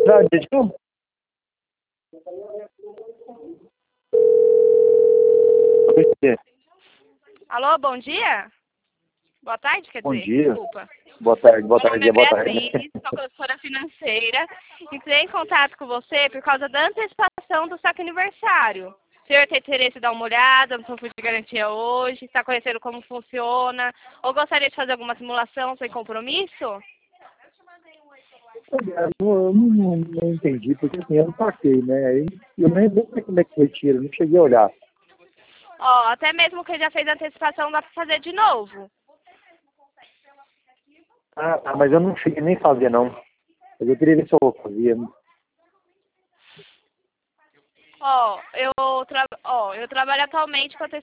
Desculpa. Alô, bom dia? Boa tarde, quer Bom dizer, dia. desculpa. Boa tarde, boa Meu tarde, nome é boa tarde. Beatriz, sou consultora financeira. Entrei em contato com você por causa da antecipação do saque aniversário. O senhor tem interesse em dar uma olhada no seu fundo de garantia hoje? Está conhecendo como funciona? Ou gostaria de fazer alguma simulação sem compromisso? Eu não entendi, porque assim, eu não saquei, né? Aí eu nem sei como é que retira, não cheguei a olhar. Ó, até mesmo quem já fez a antecipação dá para fazer de novo. Ah, mas eu não cheguei nem a fazer, não. Mas eu queria ver se eu fazia. Ó, eu trabalho atualmente com